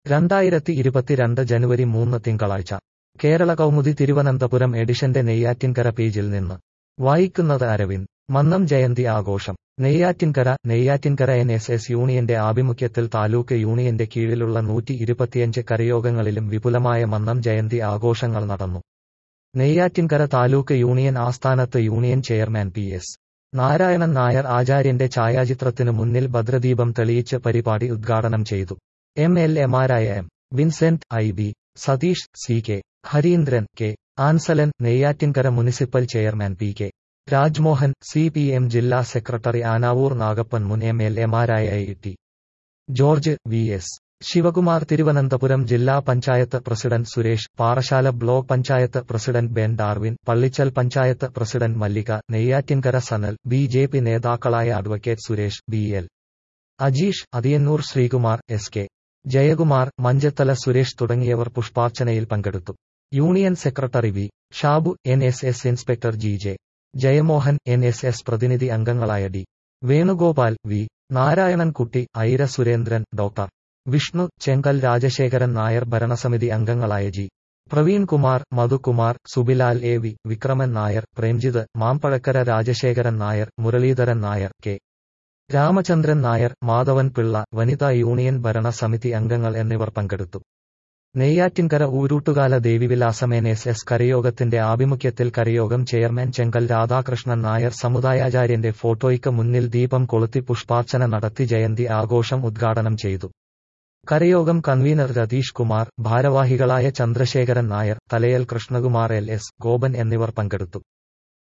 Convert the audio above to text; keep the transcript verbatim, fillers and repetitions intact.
രണ്ടായിരത്തി ഇരുപത്തിരണ്ട് ജനുവരി മൂന്ന് തിങ്കളാഴ്ച കേരള കൗമുദി തിരുവനന്തപുരം എഡിഷന്റെ നെയ്യാറ്റിൻകര പേജിൽ നിന്ന് വായിക്കുന്നത് അരവിന്ദ്. മന്നം ജയന്തി ആഘോഷം. Neyyattinkara. Neyyattinkara N S S യൂണിയന്റെ ആഭിമുഖ്യത്തിൽ താലൂക്ക് യൂണിയന്റെ കീഴിലുള്ള നൂറ്റി ഇരുപത്തിയഞ്ച് കരയോഗങ്ങളിലും വിപുലമായ മന്നം ജയന്തി ആഘോഷങ്ങൾ നടന്നു. നെയ്യാറ്റിൻകര താലൂക്ക് യൂണിയൻ ആസ്ഥാനത്ത് union chairman P S Narayanan Nair ആചാര്യന്റെ ഛായാചിത്രത്തിനു മുന്നിൽ ഭദ്രദീപം തെളിയിച്ച് പരിപാടി ഉദ്ഘാടനം ചെയ്തു. എം എൽ എമാരായ M Vincent, I B Satheesh, C K Harindran, K Anselan, Neyyattinkara municipal chairman P K Rajmohan, C P M ജില്ലാ സെക്രട്ടറി ആനാവൂർ നാഗപ്പൻ, മുൻ എം എൽ എമാരായ I T George, V S Sivakumar, Thiruvananthapuram ജില്ലാ panchayat president Suresh, Parassala block panchayat president Ben Darwin, Pallichal panchayat president Mallika, Neyyattinkara Sanal, B J P നേതാക്കളായ advocate Suresh, B L Ajeesh, Athiyannur Sreekumar, S K Jayakumar, Manchathala Suresh തുടങ്ങിയവർ പുഷ്പാർച്ചനയിൽ പങ്കെടുത്തു. Union secretary V Shabu, N S S inspector G J Jayamohan, N S S പ്രതിനിധി അംഗങ്ങളായ D Venugopal, V Narayanankutty, Aira Surendran, doctor Vishnu, Chenkal Rajasekharan Nair, ഭരണസമിതി അംഗങ്ങളായ G Praveenkumar, Madhukumar, Subilal, A V Vikraman Nair, Premjith, Mampazhakkara Rajasekharan Nair, Muraleedharan Nair, K Ramachandran Nair, Madhavan Pillai, വനിതാ union ഭരണ സമിതി അംഗങ്ങൾ എന്നിവർ പങ്കെടുത്തു. Neyyattinkara Oorootukala Devivilasam N S S കരയോഗത്തിന്റെ ആഭിമുഖ്യത്തിൽ കരയോഗം ചെയർമാൻ ചെങ്കൽ രാധാകൃഷ്ണൻ നായർ സമുദായാചാര്യന്റെ ഫോട്ടോയ്ക്ക് മുന്നിൽ ദീപം കൊളുത്തി പുഷ്പാർച്ചന നടത്തി ജയന്തി ആഘോഷം ഉദ്ഘാടനം ചെയ്തു. കരയോഗം കൺവീനർ രതീഷ് കുമാർ, ഭാരവാഹികളായ ചന്ദ്രശേഖരൻ നായർ, തലയൽ കൃഷ്ണകുമാർ, എൽ എസ് ഗോപൻ എന്നിവർ പങ്കെടുത്തു.